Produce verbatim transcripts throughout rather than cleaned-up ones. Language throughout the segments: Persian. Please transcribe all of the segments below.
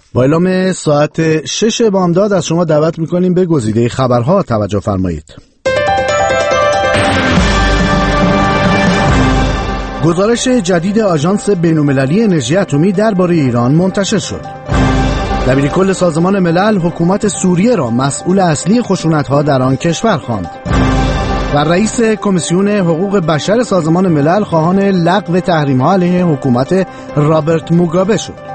با اعلام ساعت شش بامداد از شما دعوت میکنیم به گزیده خبرها توجه فرمایید. گزارش جدید آژانس بین‌المللی انرژی اتمی درباره ایران منتشر شد. دبیرکل سازمان ملل حکومت سوریه را مسئول اصلی خشونت‌ها در آن کشور خواند. و رئیس کمیسیون حقوق بشر سازمان ملل خواهان لغو تحریم‌ها علیه حکومت رابرت موگابه شد.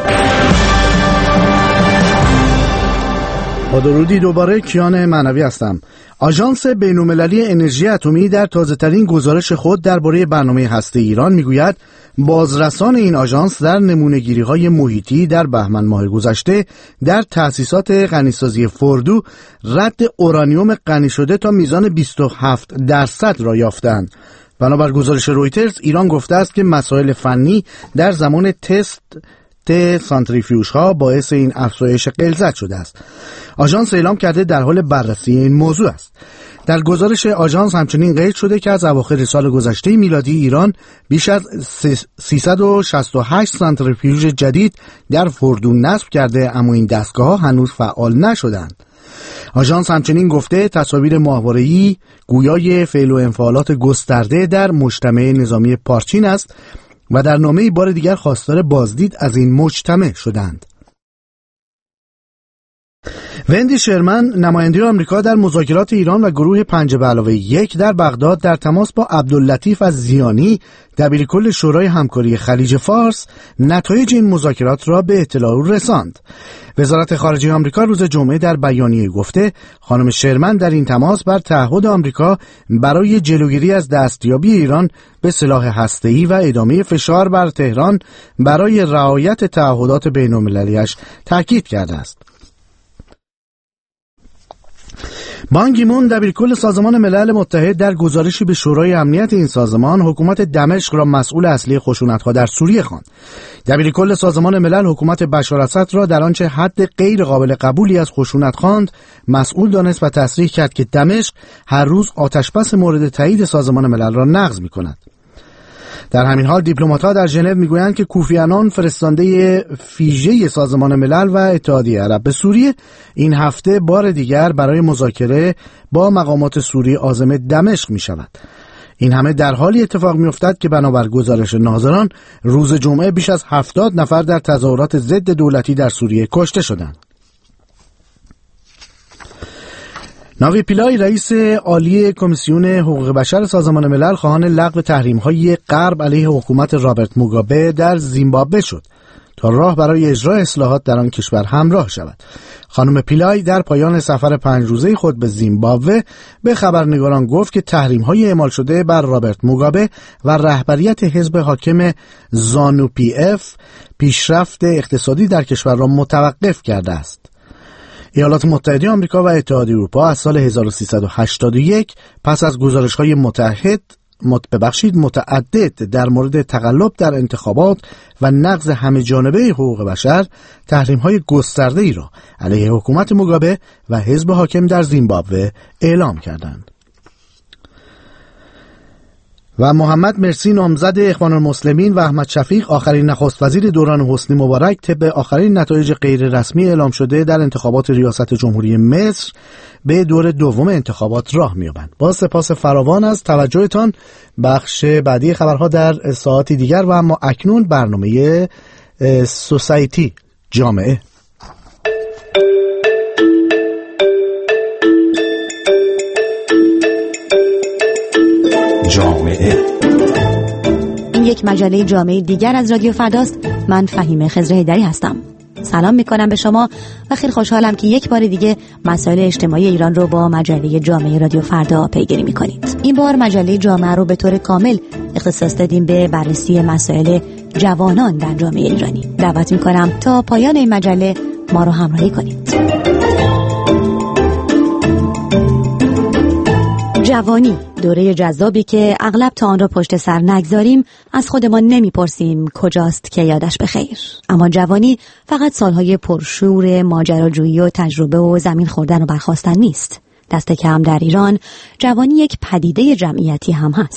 با درودی دوباره کیان معنوی هستم. آژانس بین‌المللی انرژی اتمی در تازه‌ترین گزارش خود درباره برنامه هسته ایران میگوید بازرسان این آژانس در نمونه‌گیری‌های محیطی در بهمن ماه گذشته در تأسیسات غنیسازی فردو رد اورانیوم غنی شده تا میزان بیست و هفت درصد را یافتند. بنابر گزارش رویترز ایران گفته است که مسائل فنی در زمان تست ت سانتریفیوژ ها باعث این افزایش غلظت شده است. آژانس اعلام کرده در حال بررسی این موضوع است. در گزارش آژانس همچنین قید شده که از اواخر سال گذشته میلادی ایران بیش از سیصد و شصت و هشت سانتریفیوژ جدید در فردو نصب کرده، اما این دستگاه ها هنوز فعال نشدند. آژانس همچنین گفته تصاویر ماهواره‌ای گویای فعل و انفعالات گسترده در مجتمع نظامی پارچین است و در نامه‌ای بار دیگر خواستار بازدید از این مجتمع شدند. وندی شرمن نماینده آمریکا در مذاکرات ایران و گروه پنج به علاوه یک در بغداد در تماس با عبداللطیف از زیانی دبیرکل شورای همکاری خلیج فارس نتایج این مذاکرات را به اطلاع رساند. وزارت خارجه آمریکا روز جمعه در بیانیه گفته خانم شرمن در این تماس بر تعهد آمریکا برای جلوگیری از دستیابی ایران به سلاح هسته‌ای و ادامه فشار بر تهران برای رعایت تعهدات بین‌المللی‌اش تاکید کرده است. بان کی مون دبیرکل سازمان ملل متحد در گزارشی به شورای امنیت این سازمان حکومت دمشق را مسئول اصلی خشونت‌ها در سوریه خواند. دبیرکل سازمان ملل حکومت بشار اسد را در آنچه حد غیر قابل قبولی از خشونت خواند مسئول دانست و تصریح کرد که دمشق هر روز آتشبس مورد تایید سازمان ملل را نقض می‌کند. در همین حال دیپلمات‌ها در ژنو میگویند که کوفی عنان فرستنده ویژه سازمان ملل و اتحادیه عرب به سوریه این هفته بار دیگر برای مذاکره با مقامات سوریه عازم دمشق می‌شود. این همه در حالی اتفاق می‌افتد که بنابر گزارش ناظران روز جمعه بیش از هفتاد نفر در تظاهرات ضد دولتی در سوریه کشته شدند. ناوی پیلای رئیس عالی کمیسیون حقوق بشر سازمان ملل خواهان لغو تحریم‌های غرب علیه حکومت رابرت موگابه در زیمبابوه شد تا راه برای اجرای اصلاحات در آن کشور همراه شود. خانم پیلای در پایان سفر پنج روزه خود به زیمبابوه به خبرنگاران گفت که تحریم‌های اعمال شده بر رابرت موگابه و رهبریت حزب حاکم زانو پی اف پیشرفت اقتصادی در کشور را متوقف کرده است. ایالات متحده آمریکا و اتحادیه اروپا از سال هزار و سیصد و هشتاد و یک پس از گزارش‌های متحد ببخشید متعدد در مورد تقلب در انتخابات و نقض همه جانبه حقوق بشر تحریم‌های گسترده‌ای را علیه حکومت موگابه و حزب حاکم در زیمبابوه اعلام کردند. و محمد مرسی نامزد اخوان المسلمین و احمد شفیق آخرین نخست وزیر دوران حسنی مبارک طبق آخرین نتایج غیر رسمی اعلام شده در انتخابات ریاست جمهوری مصر به دور دوم انتخابات راه می‌یابند. با سپاس فراوان از توجهتان. بخش بعدی خبرها در ساعتی دیگر و اما اکنون برنامه سوسایتی جامعه. جامعه این یک مجله جامعه دیگر از رادیو فرداست. من فهیمه خضرهیدری هستم. سلام میکنم به شما و خیلی خوشحالم که یک بار دیگه مسائل اجتماعی ایران رو با مجله جامعه رادیو فردا پیگیری میکنید. این بار مجله جامعه رو به طور کامل اختصاص دادیم به بررسی مسائل جوانان در جامعه ایرانی. دعوت میکنم تا پایان این مجله ما رو همراهی کنید. جوانی، دوره جذابی که اغلب تا آن را پشت سر نگذاریم از خودمان نمیپرسیم کجاست که یادش بخیر. اما جوانی فقط سالهای پرشور ماجراجویی و تجربه و زمین خوردن و برخاستن نیست. دست کم در ایران جوانی یک پدیده جمعیتی هم هست.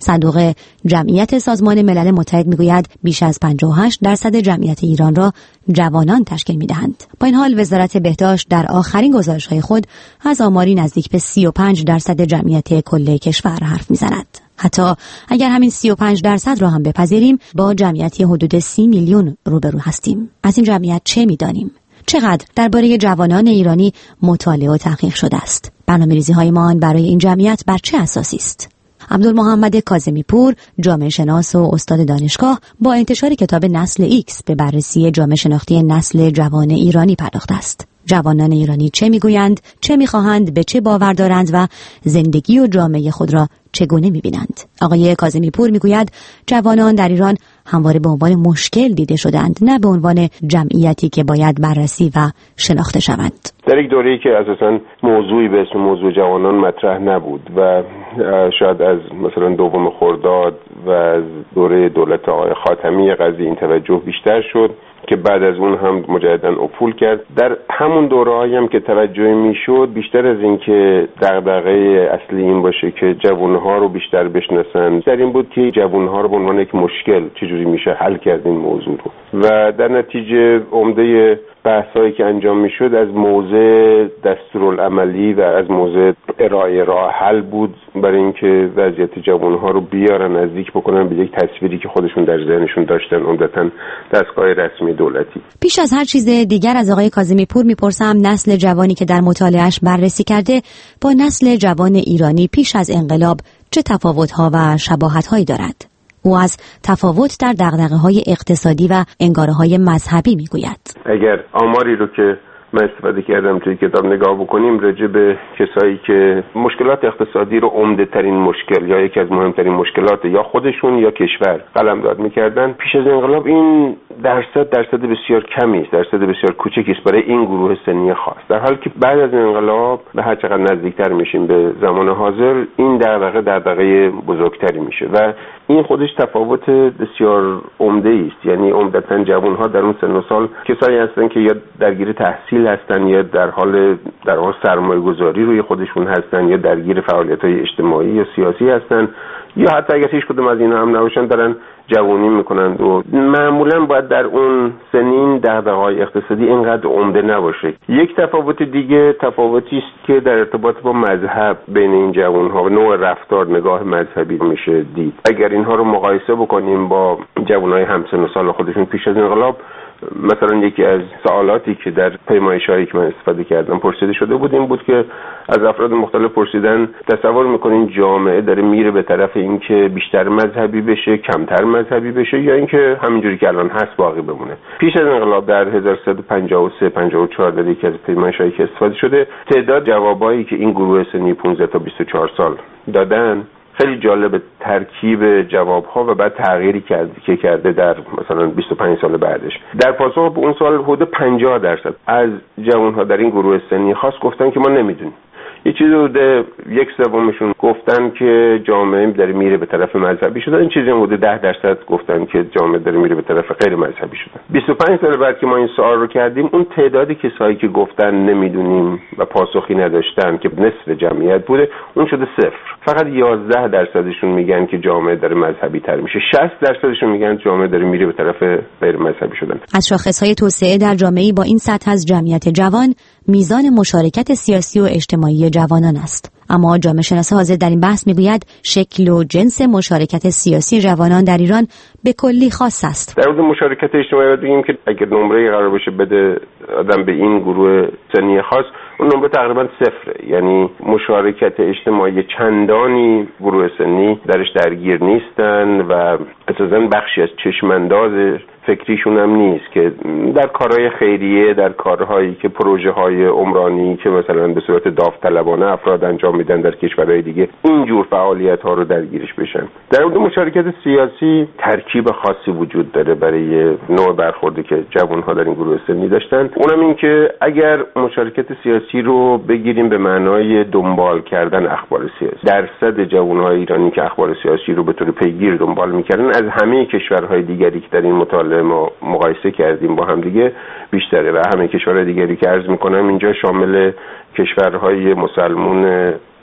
صندوق جمعیت سازمان ملل متحد میگوید بیش از پنجاه و هشت درصد جمعیت ایران را جوانان تشکیل میدهند. با این حال وزارت بهداشت در آخرین گزارش‌های خود از آماری نزدیک به سی و پنج درصد جمعیت کل کشور حرف میزند. حتی اگر همین سی و پنج درصد را هم بپذیریم با جمعیتی حدود سی میلیون روبرو هستیم. از این جمعیت چه میدانیم؟ چقدر درباره جوانان ایرانی مطالعه و تحقیق شده است؟ برنامه‌ریزی‌های ما برای این جمعیت بر چه اساسی است؟ عبدالمحمد کاظمی پور، جامعه شناس و استاد دانشگاه، با انتشار کتاب نسل ایکس به بررسی جامعه شناختی نسل جوان ایرانی پرداخته است. جوانان ایرانی چه میگویند، چه میخواهند، به چه باور دارند و زندگی و جامعه خود را چگونه میبینند؟ آقای کاظمی پور میگوید جوانان در ایران همواره به عنوان مشکل دیده شدند، نه به عنوان جمعیتی که باید بررسی و شناخته شوند. در یک دوره‌ای که اساساً موضوعی به اسم موضوع جوانان مطرح نبود و شاید از مثلا دوم خرداد و از دوره دولت آقای خاتمی قضیه این توجه بیشتر شد که بعد از اون هم مجدداً افول کرد. در همون دوره‌ای هم که توجه میشد بیشتر از این که دغدغه اصلی این باشه که جوانها رو بیشتر بشناسن، در این بود که جوانها رو به عنوان یک مشکل چجوری میشه حل کرد این موضوع رو و در نتیجه عمده بحثایی که انجام میشد از موضع دستورالعملی و از موضع ارائه راه حل بود برای اینکه وضعیت جوانها رو بیارن نزدیک بکنن به یک تصویری که خودشون در ذهنشون داشتن، عمدتاً دستگاه رسمی دولتی. پیش از هر چیز دیگر از آقای کاظمی پور میپرسم نسل جوانی که در مطالعهش بررسی کرده با نسل جوان ایرانی پیش از انقلاب چه تفاوت‌ها و شباهت‌هایی دارد؟ او از تفاوت در دغدغه‌های اقتصادی و انگاره‌های مذهبی میگوید. اگر آماری رو که من استفاده کردم توی کتاب نگاه بکنیم راجع به کسایی که مشکلات اقتصادی رو عمده ترین مشکل یا یکی از مهمترین مشکلات یا خودشون یا کشور قلمداد می‌کردن، پیش از انقلاب این درصد درصد بسیار کمی است، درصد بسیار کوچکی است برای این گروه سنی خاص، در حالی که بعد از انقلاب به هر چقدر نزدیکتر میشیم به زمان حاضر این دغدغه دغدغه بزرگتری میشه و این خودش تفاوت بسیار عمده است. یعنی عمدتاً جوان‌ها در اون سن و سال کسایی هستن که یا درگیر تحصیل هستن یا در حال در حال سرمایه‌گذاری روی خودشون هستن یا درگیر فعالیت‌های اجتماعی یا سیاسی هستن یا حتی اگر هیچ کدوم از اینا هم نباشن دارن جوانی میکنند و معمولا باید در اون سنین دغدغه‌های اقتصادی اینقدر عمده نباشه. یک تفاوت دیگه تفاوتی است که در ارتباط با مذهب بین این جوان‌ها و نوع رفتار نگاه مذهبی میشه دید. اگر اینها رو مقایسه بکنیم با جوانای همسن و سال خودشون پیش از انقلاب، مثلا یکی از سوالاتی که در پیمایش‌هایی که من استفاده کردم پرسیده شده بود این بود که از افراد مختلف پرسیدن تصور میکنین جامعه داره میره به طرف اینکه بیشتر مذهبی بشه، کمتر مذهبی بشه یا اینکه همینجوری که الان هست باقی بمونه؟ پیش از انقلاب در هزار و سیصد و پنجاه و سه پنجاه و چهار در یکی از پیمایش‌هایی که استفاده شده تعداد جوابایی که این گروه سنی پانزده تا بیست و چهار سال دادن خیلی جالب، ترکیب جواب‌ها و بعد تغییری کرد که کرده در مثلا بیست و پنج سال بعدش. در پاسخ به اون سوال حدود پنجاه درصد از جوان‌ها در این گروه سنی خاص گفتن که ما نمیدونیم. یه چیزی حدود یک سومشون گفتن که جامعه داره میره به طرف مذهبی شدن، این چیزی حدود ده درصد گفتن که جامعه داره میره به طرف غیر مذهبی شدن. بیست و پنج سال بعد که ما این سوال رو کردیم اون تعداد کسایی که گفتن نمیدونیم و پاسخی نداشتن که نصف جمعیت بوده اون شده صفر. فقط یازده درصدشون میگن که جامعه داره مذهبی تر میشه، شصت درصدشون میگن جامعه داره میره به طرف غیر مذهبی شدن. از شاخص‌های توسعه در جامعه‌ای با این سطح از جمعیت جوان میزان مشارکت سیاسی و اجتماعی جوانان است. اما جامعه شناس حاضر در این بحث میگوید شکل و جنس مشارکت سیاسی جوانان در ایران به کلی خاص است. در مورد مشارکت اجتماعی بگیم که اگر نمره قرار باشه بده آدم به این گروه سنی خاص اون نمره تقریبا صفره، یعنی مشارکت اجتماعی چندانی گروه سنی درش درگیر نیستن و اساساً بخشی از چشمانداز فکریشون هم نیست که در کارهای خیریه، در کارهایی که پروژه های عمرانی که مثلا به صورت داوطلبانه افراد انجام میدن در کشورهای دیگه اینجور فعالیت ها رو درگیرش بشن. در مورد مشارکت سیاسی ترکیب خاصی وجود داره برای نوع برخوردی که جوان‌ها در این گروه سنی داشتن، اونم این که اگر مشارکت سیاسی رو بگیریم به معنای دنبال کردن اخبار سیاسی، درصد جوان‌های ایرانی که اخبار سیاسی رو به طور پیگیر دنبال میکردن از همه کشورهای دیگری که در این مطالعه ما مقایسه کردیم با هم دیگه بیشتره و همه کشورهای دیگری که عرض میکنم اینجا شامل کشورهای مسلمان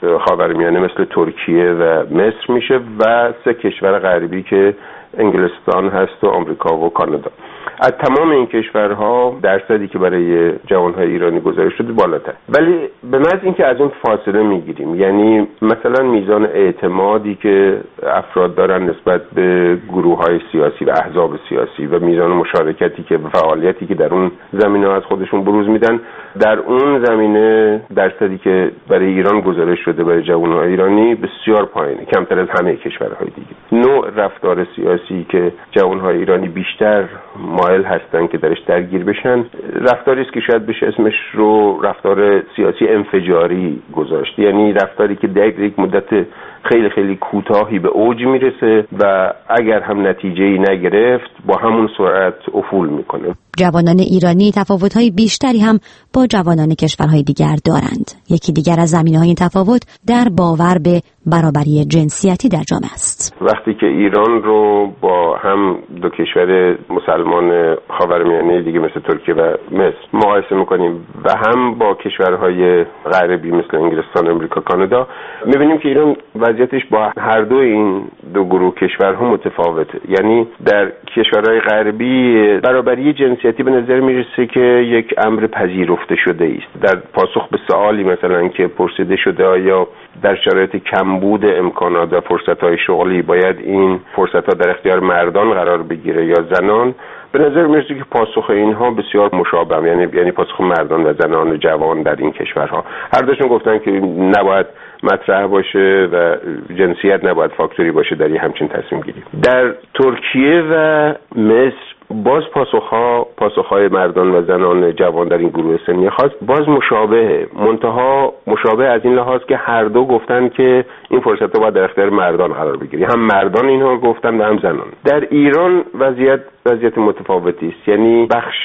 خاورمیانه مثل ترکیه و مصر میشه و سه کشور غربی که انگلستان هست و آمریکا و کانادا. از تمام این کشورها درصدی که برای جوانهای ایرانی گزارش شده بالاتر، ولی به محض اینکه از اون فاصله میگیریم، یعنی مثلا میزان اعتمادی که افراد دارن نسبت به گروه‌های سیاسی و احزاب سیاسی و میزان مشارکتی که فعالیتی که در اون زمینه از خودشون بروز میدن، در اون زمینه درصدی که برای ایران گزارش شده برای جوانهای ایرانی بسیار پایینه، کمتر از همه کشورهای دیگه. نوع رفتار سیاسی که جوانهای ایرانی بیشتر مایل هستن که درش درگیر بشن، رفتاری است که شاید بشه اسمش رو رفتار سیاسی انفجاری گذاشت، یعنی رفتاری که در یک مدت خیلی خیلی کوتاهی به اوج میرسه و اگر هم نتیجه‌ای نگرفت با همون سرعت افول میکنه. جوانان ایرانی تفاوت‌های بیشتری هم با جوانان کشورهای دیگر دارند. یکی دیگر از زمینه‌های این تفاوت در باور به برابری جنسیتی در جامعه است. وقتی که ایران رو با هم دو کشور مسلمان خاورمیانه دیگه مثل ترکیه و مصر مقایسه می‌کنیم و هم با کشورهای غربی مثل انگلستان، آمریکا، کانادا، می‌بینیم که ایران وضعیتش با هر دو این دو گروه کشورها متفاوته. یعنی در کشورهای غربی برابری جنسیتی به نظر میرسه که یک امر پذیرفته شده است. در پاسخ به سوالی مثلا که پرسیده شده آیا در شرایط کمبود امکانات و فرصت‌های شغلی باید این فرصت‌ها در اختیار مردان قرار بگیره یا زنان، به نظر میرسه که پاسخ اینها بسیار مشابه، یعنی یعنی پاسخ مردان و زنان جوان در این کشورها. هر دوشون گفتن که نباید مطرح باشه و جنسیت نباید فاکتوری باشه در یه همچین تصمیم گیری. در ترکیه و مصر باز پاسخها پاسخهای مردان و زنان جوان در این گروه سنی خاص باز مشابهه، منتها مشابه از این لحاظ که هر دو گفتن که این فرصت رو باید در اختیار مردان قرار بگیری، هم مردان اینها گفتن و هم زنان. در ایران وضعیت وضعیت متفاوتی است، یعنی بخش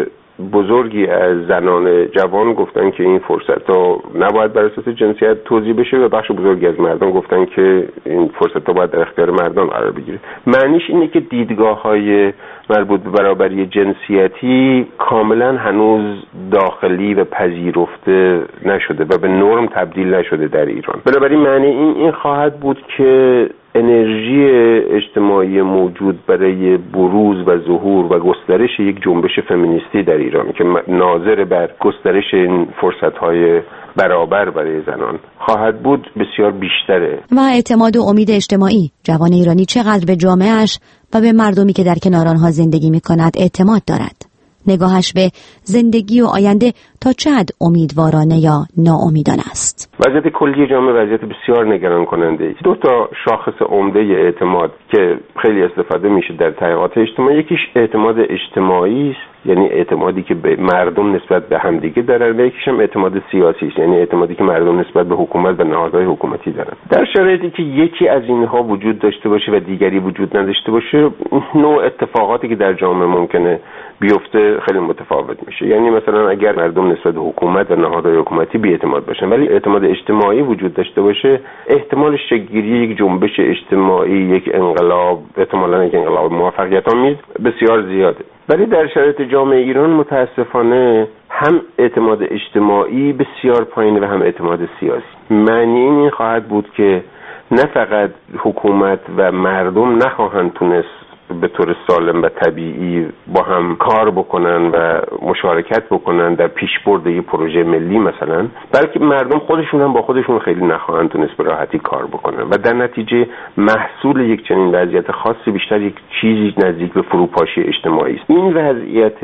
بزرگی از زنان جوان گفتن که این فرصت ها نباید بر اساس جنسیت توزیع بشه و بخش بزرگی از مردان گفتن که این فرصت ها باید در اختیار مردان قرار بگیره. معنیش اینه که دیدگاه های مربوط به برابری جنسیتی کاملا هنوز داخلی و پذیرفته نشده و به نرم تبدیل نشده در ایران. بنابراین معنی این این خواهد بود که انرژی اجتماعی موجود برای بروز و ظهور و گسترش یک جنبش فمینیستی در ایران که ناظر بر گسترش این فرصت‌های برابر برای زنان خواهد بود بسیار بیشتره. و اعتماد و امید اجتماعی، جوان ایرانی چقدر به جامعهش و به مردمی که در کنار آنها زندگی می‌کند اعتماد دارد؟ نگاهش به زندگی و آینده تا چه حد امیدوارانه یا ناامیدانه است؟ وضعیت کلی جامعه وضعیت بسیار نگران کننده است. دو تا شاخص عمده اعتماد که خیلی استفاده میشه در تحقیقات اجتماعی، یکیش اعتماد اجتماعی است، یعنی اعتمادی که به مردم نسبت به همدیگه دارن، و یکیش هم اعتماد سیاسی است، یعنی اعتمادی که مردم نسبت به حکومت و نهادهای حکومتی دارن. در شرایطی که یکی از اینها وجود داشته باشه و دیگری وجود نداشته باشه، نوع اتفاقاتی که در جامعه ممکنه بیفته خیلی متفاوت میشه. یعنی مثلا اگر مردم نسبت به حکومت و نهادهای حکومتی بی‌اعتماد باشن ولی اعتماد اجتماعی وجود داشته باشه، احتمال شکل‌گیری یک جنبش اجتماعی، یک انقلاب، احتمالاً یک انقلاب موفقیت‌آمیز بسیار زیاده. ولی در شرایط جامعه ایران متاسفانه هم اعتماد اجتماعی بسیار پایینه و هم اعتماد سیاسی. معنی این خواهد بود که نه فقط حکومت و مردم نخواهند تونست به طور سالم و طبیعی با هم کار بکنن و مشارکت بکنن در پیشبرد یک پروژه ملی مثلا، بلکه مردم خودشون هم با خودشون خیلی نخواهند تونست به راحتی کار بکنن و در نتیجه محصول یک چنین وضعیت خاصی بیشتر یک چیزی نزدیک به فروپاشی اجتماعی است. این وضعیت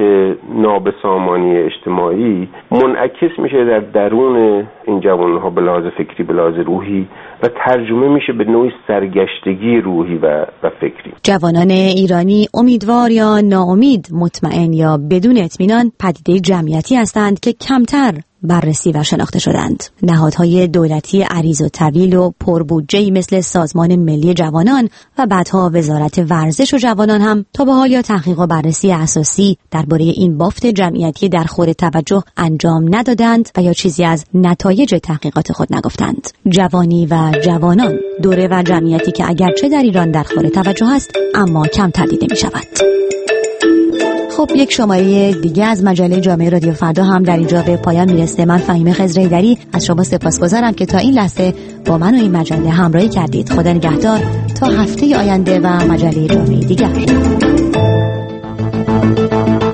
نابسامانی اجتماعی منعکس میشه در درون این جوانها به لحاظ فکری، به لحاظ روحی و ترجمه میشه به نوعی سرگشتگی روحی و, و فکری. جوانان ایرانی امیدوار یا ناامید، مطمئن یا بدون اطمینان، پدیده جمعیتی هستند که کمتر بررسی و شناخته شدند. نهادهای دولتی عریض و طویل و پربودجه‌ای مثل سازمان ملی جوانان و بعدها وزارت ورزش و جوانان هم تا به حال یا تحقیق و بررسی اساسی درباره این بافت جمعیتی در خور توجه انجام ندادند و یا چیزی از نتایج تحقیقات خود نگفتند. جوانی و جوانان، دوره و جمعیتی که اگرچه در ایران در خور توجه است اما کمتر دیده می شود. خب یک شماره دیگه از مجله جامعه رادیو فردا هم در اینجا به پایان میرسه. من فهیمه خضرحیدری از شما سپاسگزارم که تا این لحظه با من و این مجله همراهی کردید. خدا نگهدار تا هفته آینده و مجله جامعه دیگر.